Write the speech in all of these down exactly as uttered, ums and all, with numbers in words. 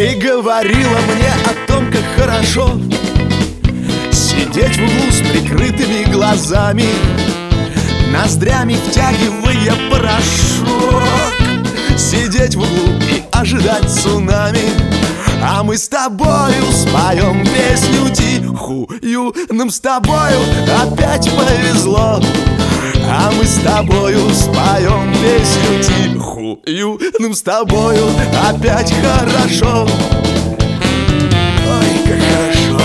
Ты говорила мне о том, как хорошо сидеть в углу с прикрытыми глазами, ноздрями втягивая порошок, сидеть в углу и ожидать цунами. А мы с тобою споем песню тихую, нам с тобою опять повезло. А мы с тобою споем песню тихую, нам с тобою опять хорошо. Ой, как хорошо.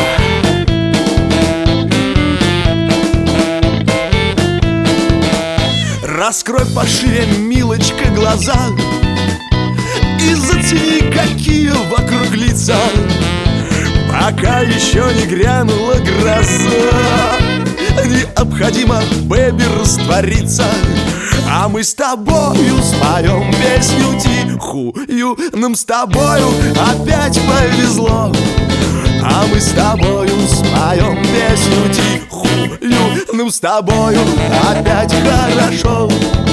Раскрой пошире, милочка, глаза и зацени, какие вокруг лица, пока еще не грянула гроза. Необходимо, бэби, раствориться. А мы с тобою споем песню тихую, нам с тобою опять повезло. А мы с тобою споем песню тихую, нам с тобою опять хорошо.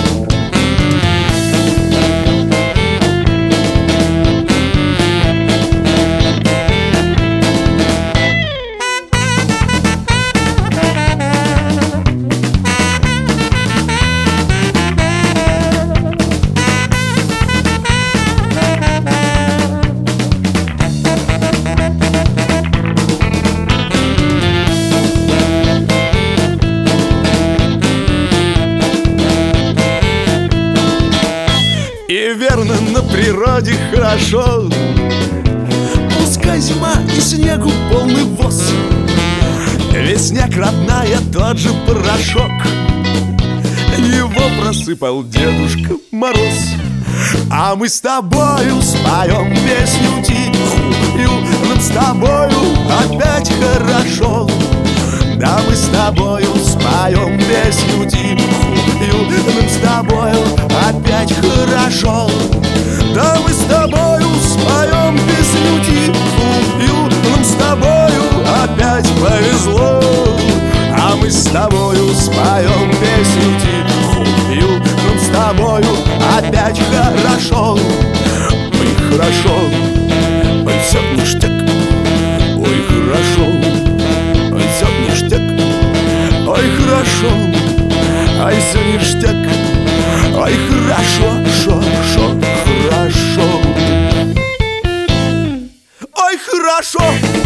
И верно, на природе хорошо, пускай зима и снегу полный воз, ведь снег, родная, тот же порошок, его просыпал Дедушка Мороз. А мы с тобою споем песню тихую, нам с тобою опять хорошо. Да, мы с тобою споем песню тихую, нам с тобою опять хорошо. Да, мы с тобою споем песню тихую, нам с тобою опять повезло. А мы с тобою споем песню тихую, нам с тобою опять хорошо. Ой, хорошо, ой, всё ништяк. Ой, хорошо, ой, всё ништяк. Ой, хорошо, ой, всё ништяк. Ой, хорошо, шо, шо, хорошо. Ой, хорошо.